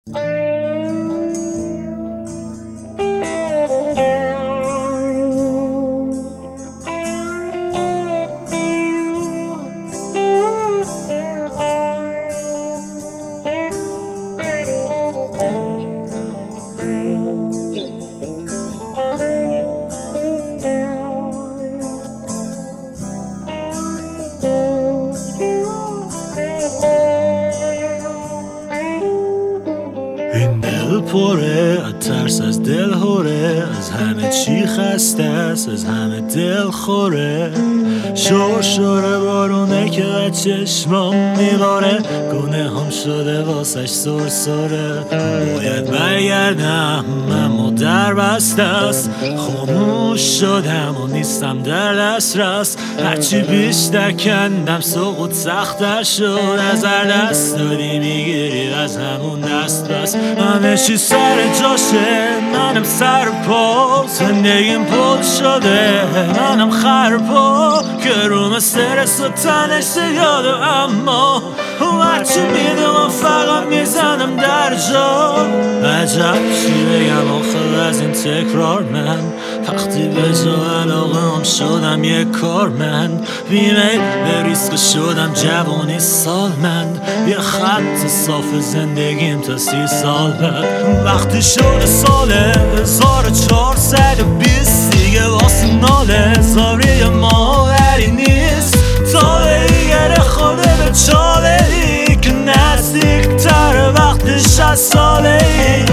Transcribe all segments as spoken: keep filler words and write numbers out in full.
این دل پره از ترس، از دل هوره، از همه چی خسته است، از همه دل خوره. شور شور بارونه که از چشمام میباره، گونه هم شده واسش سر سره. باید برگردم اما در بسته است، خاموش شدم و نیستم در دسترس. هرچی بیشتر کندم سقوط سخت‌تر شد، از هر دست دادی میگیری از همون دست بس. همه چی سر جاشه، منم سر پا، زندگیم پل شده منم خرپا. که رو استرس و تنش زیاده، اما هرچی میدونم فقط میزنم در جا. عجب چی بگم آخر از این تکرار، من وقتی به جا علاقه هم شدم یک کارمند. بیمیل به ریسک شدم جوانی سالمند، یه خط صاف زندگیم تا سی سال بعد. وقتی شده سال هزار و چهارصد و بیست، دیگه واسه ناله زاری ماوری نیست. تا دیگر خوده به چاله ای که نزدیک تر وقت شصت ساله ای.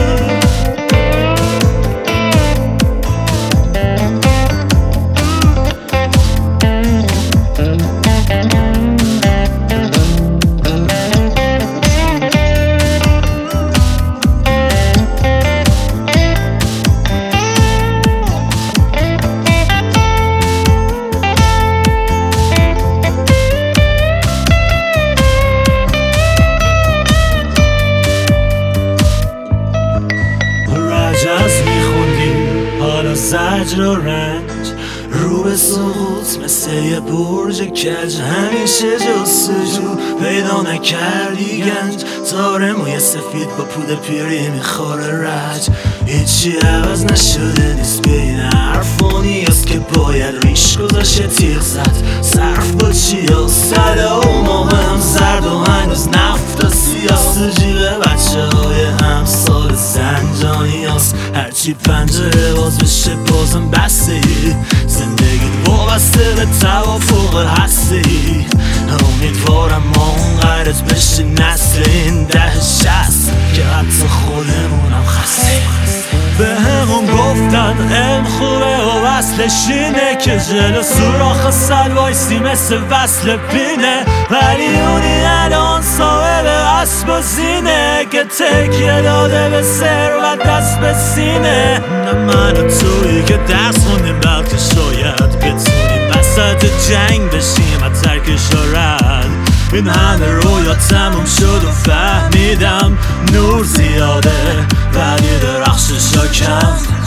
رجز میخوندی حالا زجر و رنج، رو به سقوط مثل یه برج کج. همیشه جستجو پیدا نکردی گنج، تار موی سفید با پود پیری میخوره رج. هیچی عوض نشده نیست بین حرفانی است که باید ریش گذاشت تیغ زد. صرف با چی ها صدا و ماه هم زرد و هنوز نفت و سیاست و جیغ بچه های همسال زنجانی هست. هرچی پنجره باز بشه بازم بسته ای، زندگی وابسته به توافق هستی. امیدوارم ما اون قرد بشه نسل این ده شست که حتی خودمونم خسته. به همون گفتن علم خوبه و وصلش اینه که جلو سوراخ سل وایسی مثل وصل پینه. ولی اونی الان صاحب اسب و زینه که تکیه داده به ثروت دست به سینه. نه من و تویی که درس خوندیم بلکه شاید بتونیم وسط جنگ بشیم و ترکش رد. این همه رویا تموم شد و فهمیدم نور زیاده ولی درخشش ها کم.